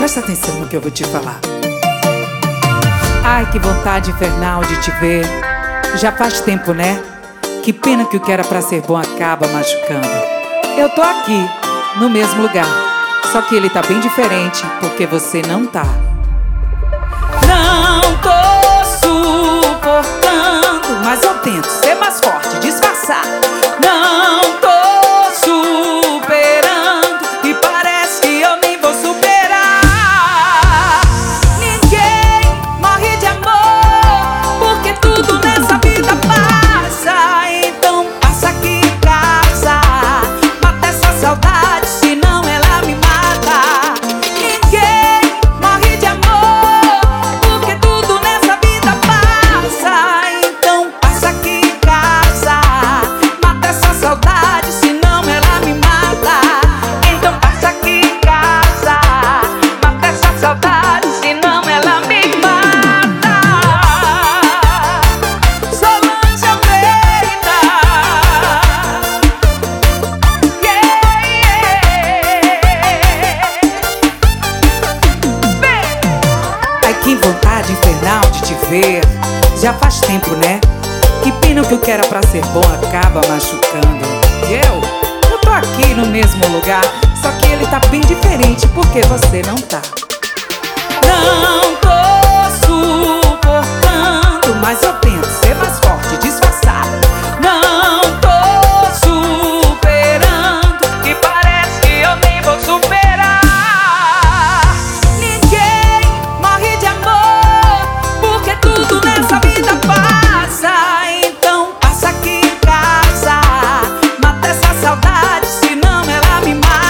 Presta atenção no que eu vou te falar. Ai, que vontade infernal de te ver. Já faz tempo, né? Que pena que o que era pra ser bom acaba machucando. Eu tô aqui, no mesmo lugar, só que ele tá bem diferente, porque você não tá. Não tô suportando, mas eu tento ser mais forte, disfarçar. Não tô superando e parece que eu nem vou superar. Ninguém morre de amor, porque tudo nessa vida passa. Então passa aqui em casa, mata essa saudade, senão ela me mata. Ninguém morre de amor, porque tudo nessa vida passa. Então passa aqui em casa, mata essa saudade, senão ela me mata. Então passa aqui em casa, mata essa saudade, senão ela me mata. Solange Almeida, Ai, que vontade infernal de te ver. Já faz tempo, né? Que pena que o que era pra ser bom acaba machucando. E eu tô aqui no mesmo lugar, só que ele tá bem diferente, porque você não tá. Não tô suportando, mas eu tento ser mais forte, disfarçar. Não tô superando e parece que eu nem vou superar. Ninguém morre de amor, porque tudo nessa vida passa. Então passa aqui em casa, mata essa saudade, senão ela me mata.